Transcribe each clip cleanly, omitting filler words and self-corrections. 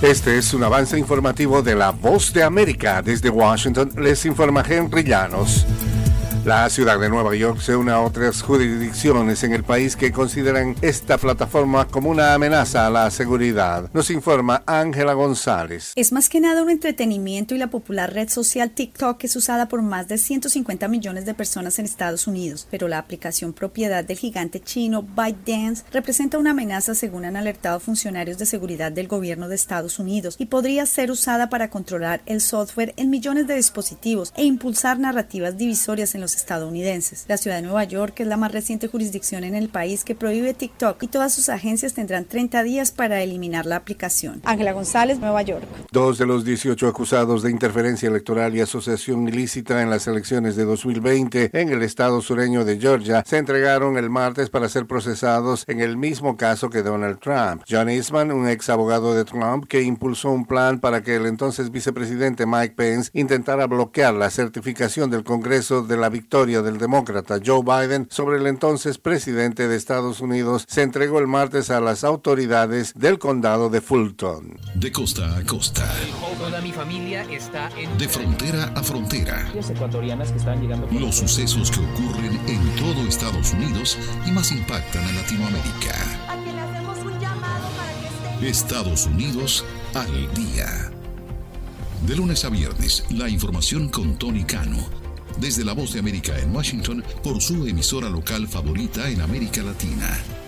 Este es un avance informativo de La Voz de América. Desde Washington les informa Henry Llanos. La ciudad de Nueva York se une a otras jurisdicciones en el país que consideran esta plataforma como una amenaza a la seguridad. Nos informa Ángela González. Es más que nada un entretenimiento y la popular red social TikTok es usada por más de 150 millones de personas en Estados Unidos, pero la aplicación propiedad del gigante chino ByteDance representa una amenaza según han alertado funcionarios de seguridad del gobierno de Estados Unidos y podría ser usada para controlar el software en millones de dispositivos e impulsar narrativas divisorias en los estadounidenses. La ciudad de Nueva York es la más reciente jurisdicción en el país que prohíbe TikTok y todas sus agencias tendrán 30 días para eliminar la aplicación. Ángela González, Nueva York. 2 de los 18 acusados de interferencia electoral y asociación ilícita en las elecciones de 2020 en el estado sureño de Georgia se entregaron el martes para ser procesados en el mismo caso que Donald Trump. John Eastman, un ex abogado de Trump que impulsó un plan para que el entonces vicepresidente Mike Pence intentara bloquear la certificación del Congreso de la victoria del demócrata Joe Biden sobre el entonces presidente de Estados Unidos, se entregó el martes a las autoridades del condado de Fulton. De costa a costa. Toda mi familia está en... De frontera a frontera. Ecuatorianas que están llegando... Los sucesos que ocurren en todo Estados Unidos y más impactan a Latinoamérica. A quien le hacemos un llamado para que esté... Estados Unidos al día. De lunes a viernes, la información con Tony Cano. Desde La Voz de América en Washington, por su emisora local favorita en América Latina.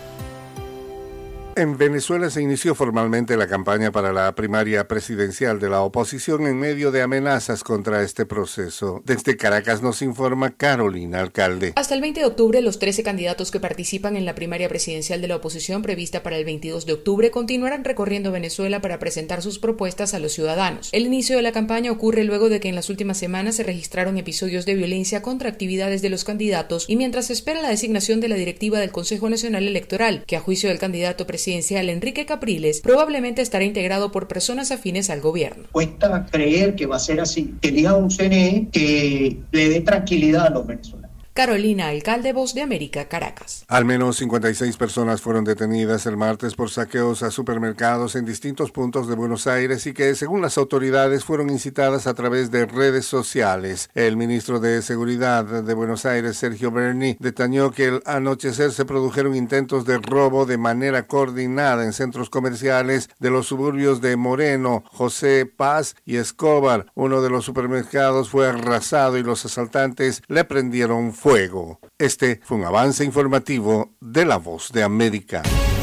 En Venezuela se inició formalmente la campaña para la primaria presidencial de la oposición en medio de amenazas contra este proceso. Desde Caracas nos informa Carolina Alcalde. Hasta el 20 de octubre, los 13 candidatos que participan en la primaria presidencial de la oposición prevista para el 22 de octubre continuarán recorriendo Venezuela para presentar sus propuestas a los ciudadanos. El inicio de la campaña ocurre luego de que en las últimas semanas se registraron episodios de violencia contra actividades de los candidatos y mientras se espera la designación de la directiva del Consejo Nacional Electoral, que a juicio del candidato presidencial Enrique Capriles probablemente estará integrado por personas afines al gobierno. Cuesta creer que va a ser así, que elija un CNE que le dé tranquilidad a los venezolanos. Carolina Alcalde, Voz de América, Caracas. Al menos 56 personas fueron detenidas el martes por saqueos a supermercados en distintos puntos de Buenos Aires y que, según las autoridades, fueron incitadas a través de redes sociales. El ministro de Seguridad de Buenos Aires, Sergio Berni, detalló que al anochecer se produjeron intentos de robo de manera coordinada en centros comerciales de los suburbios de Moreno, José Paz y Escobar. Uno de los supermercados fue arrasado y los asaltantes le prendieron fuego. Este fue un avance informativo de La Voz de América.